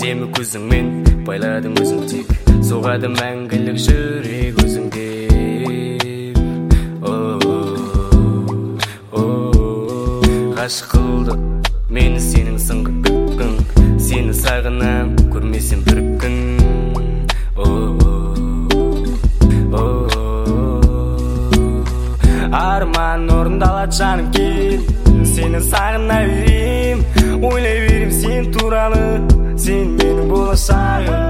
әдемі көзіңмен байладың өзің тек соғады мәңгілік жүрек өзіңде ғашық қылды мені сенің сыңғы күн сені сағынам көрмесем бір күн арман орындалады жаным кел сені сағына берем ойлай берем сен туралы сен менің болашағым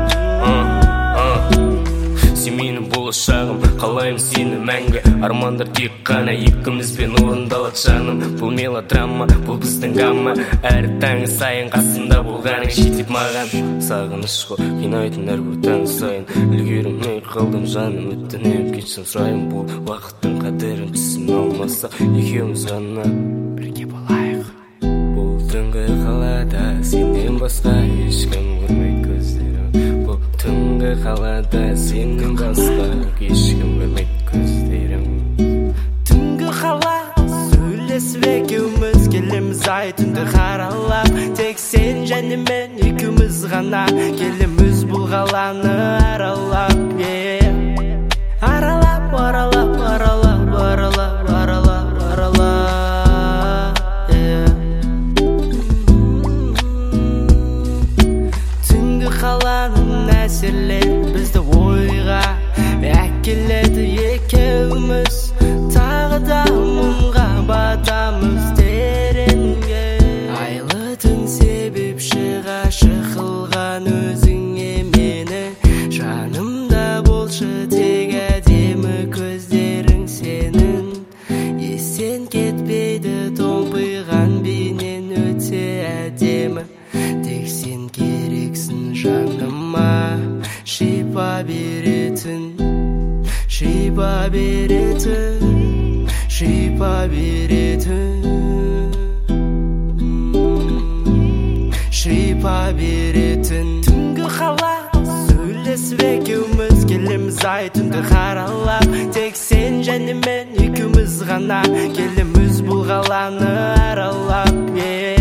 сен менің болашағым қалаймын сені мәңгі армандар тек қана екімізбен орындалады жаным бұл мелодрама бұл біздің гамма әр таң сайын қасымда болғаның жетеді маған сағыныш қой қинайтын әрбір таң сайын үлгермей қалдым жаным өтінемін кешірім сұраймын бұл уақыттың қадірін түсіне алмаса екеуміз ғана бірге болайық бұл түнгі қалада сенен басқа ешкім көрмей көздерім бұл түнгі қалада сенен басқа ешкім көрмей көздерім түнгі қала сөйлесіп екеуміз келеміз ай түнді қаралап тек сен және мен екеуміз ғана келеміз бұл қаланы аралап аралап аралап аралап аралап аралап аралап түнгі қаланың әсерлері бізді ойға әкеледі екеуміз тағы да мұңға батамыз тереңге айлы түн себепші ғашық қылған өзіңе мені жанымда болшы тек әдемі көздерің сенің естен кетпейді томпиған бейнен өте әдемі тек сен керексің жаныма шипа беретін шипа беретін шипа беретін шипа беретін түнгі қала сөйлесіп екеуміз келеміз ай түнді қаралап тек сен және мен екеуміз ғана келеміз бұл қаланы аралап